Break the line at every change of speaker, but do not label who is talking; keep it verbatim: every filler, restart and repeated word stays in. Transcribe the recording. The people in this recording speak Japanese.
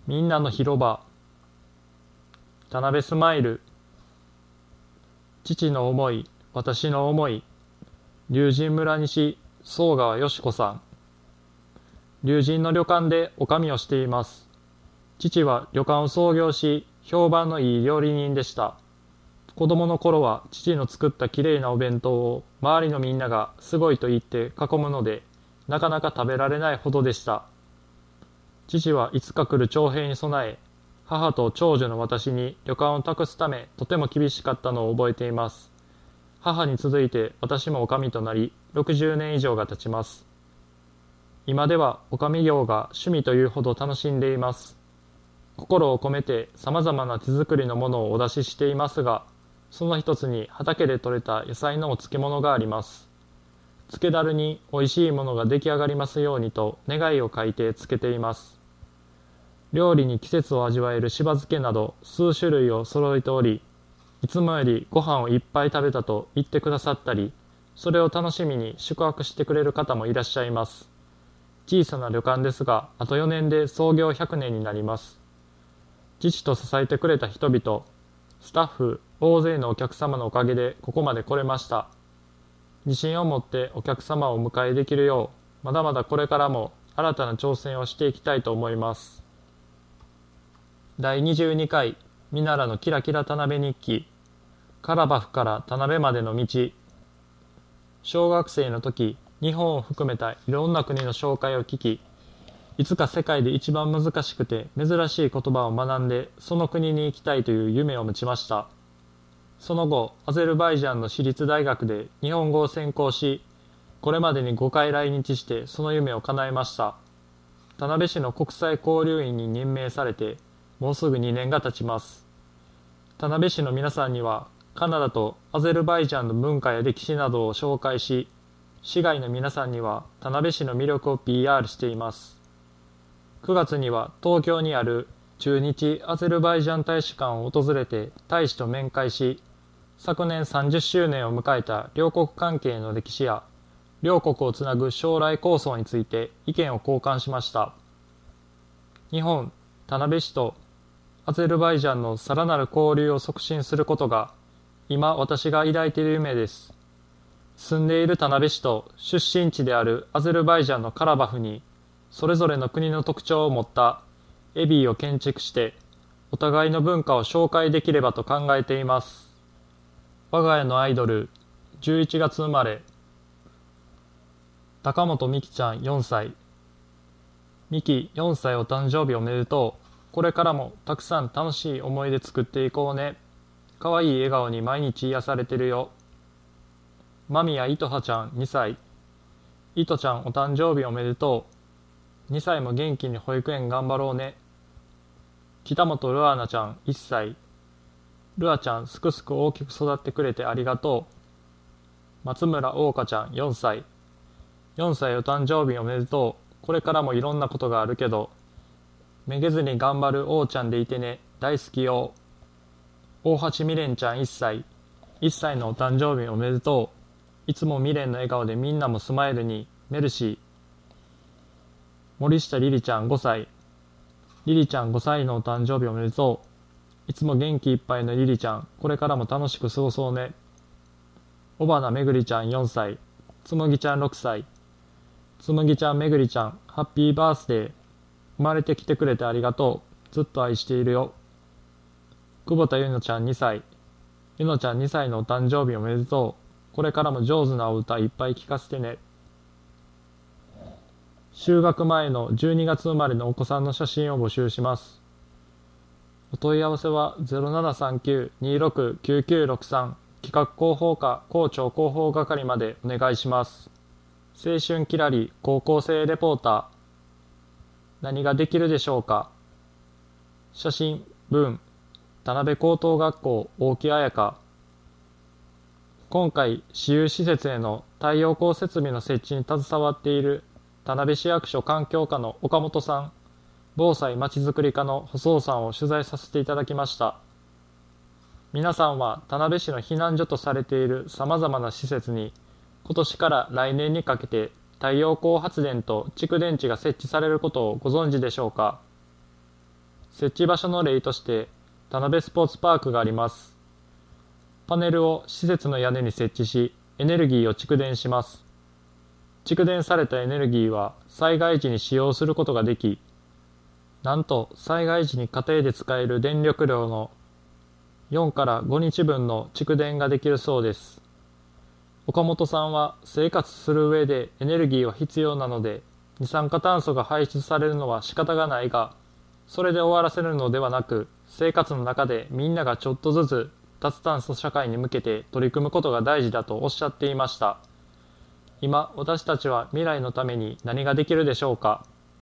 みんなの広場、田辺スマイル、父の思い、私の思い、龍神村西、総川よし子さん。龍神の旅館で女将をしています。父は旅館を創業し、評判のいい料理人でした。子供の頃は父の作ったきれいなお弁当を周りのみんながすごいと言って囲むので、なかなか食べられないほどでした。父はいつか来る徴兵に備え、母と長女の私に旅館を託すためとても厳しかったのを覚えています。母に続いて私も女将となり、ろくじゅうねん以上が経ちます。今では女将業が趣味というほど楽しんでいます。心を込めて様々な手作りのものをお出ししていますが、その一つに畑で採れた野菜のお漬物があります。漬けだるに美味しいものが出来上がりますようにと願いを書いて漬けています。料理に季節を味わえるしば漬けなど数種類を揃えており、いつもよりご飯をいっぱい食べたと言ってくださったり、それを楽しみに宿泊してくれる方もいらっしゃいます。小さな旅館ですが、あとよねんで創業ひゃくねんになります。父と支えてくれた人々、スタッフ、大勢のお客様のおかげでここまで来れました。自信を持ってお客様をお迎えできるよう、まだまだこれからも新たな挑戦をしていきたいと思います。だいにじゅうにかい、ミナラのキラキラ田辺日記、カラバフから田辺までの道。小学生の時、日本を含めたいろんな国の紹介を聞き、いつか世界で一番難しくて珍しい言葉を学んでその国に行きたいという夢を持ちました。その後、アゼルバイジャンの私立大学で日本語を専攻し、これまでにごかい来日してその夢を叶えました。田辺市の国際交流員に任命されて、もうすぐにねんが経ちます。田辺市の皆さんには、カナダとアゼルバイジャンの文化や歴史などを紹介し、市外の皆さんには田辺市の魅力を ピーアール しています。くがつには東京にある駐日アゼルバイジャン大使館を訪れて大使と面会し、昨年さんじゅっしゅうねんを迎えた両国関係の歴史や両国をつなぐ将来構想について意見を交換しました。日本、田辺市とアゼルバイジャンのさらなる交流を促進することが今私が抱いている夢です。住んでいる田辺市と出身地であるアゼルバイジャンのカラバフにそれぞれの国の特徴を持ったエビーを建築してお互いの文化を紹介できればと考えています。我が家のアイドル、じゅういちがつ生まれ、高本美希ちゃんよんさい。美希よんさいお誕生日おめでとう。これからもたくさん楽しい思い出作っていこうね。かわいい笑顔に毎日癒されてるよ。間宮いとはちゃんにさい。いとちゃんお誕生日おめでとう。にさいも元気に保育園頑張ろうね。北本ルアーナちゃんいっさい。ルアちゃんすくすく大きく育ってくれてありがとう。松村桜花ちゃんよんさい。よんさいお誕生日おめでとう。これからもいろんなことがあるけど、めげずに頑張る王ちゃんでいてね。大好きよ。大橋未練ちゃんいっさい。いっさいのお誕生日おめでとう。いつも未練の笑顔でみんなもスマイルに。メルシー。森下リリちゃんごさい。リリちゃんごさいのお誕生日おめでとう。いつも元気いっぱいのリリちゃん、これからも楽しく過ごそうね。尾花めぐりちゃんよんさい。つむぎちゃんろくさい。つむぎちゃんめぐりちゃん、ハッピーバースデー。生まれてきてくれてありがとう。ずっと愛しているよ。久保田ゆのちゃんにさい。ゆのちゃんにさいのお誕生日おめでとう。これからも上手なお歌いっぱい聞かせてね。就学前のじゅうにがつ生まれのお子さんの写真を募集します。お問い合わせは ゼロななさんきゅう にろく きゅうきゅうろくさん 企画広報課校長広報係までお願いします。青春キラリ高校生レポーター。何ができるでしょうか。写真、文、田辺高等学校大木彩香。今回、私有施設への太陽光設備の設置に携わっている田辺市役所環境課の岡本さん、防災まちづくり課の細尾さんを取材させていただきました。皆さんは田辺市の避難所とされているさまざまな施設に今年から来年にかけて太陽光発電と蓄電池が設置されることをご存知でしょうか。 設置場所の例として田辺スポーツパークがあります。パネルを施設の屋根に設置し、エネルギーを蓄電します。蓄電されたエネルギーは災害時に使用することができ、なんと災害時に家庭で使える電力量のよんからごにちぶんの蓄電ができるそうです。岡本さんは生活する上でエネルギーは必要なので、二酸化炭素が排出されるのは仕方がないが、それで終わらせるのではなく、生活の中でみんながちょっとずつ脱炭素社会に向けて取り組むことが大事だとおっしゃっていました。今、私たちは未来のために何ができるでしょうか。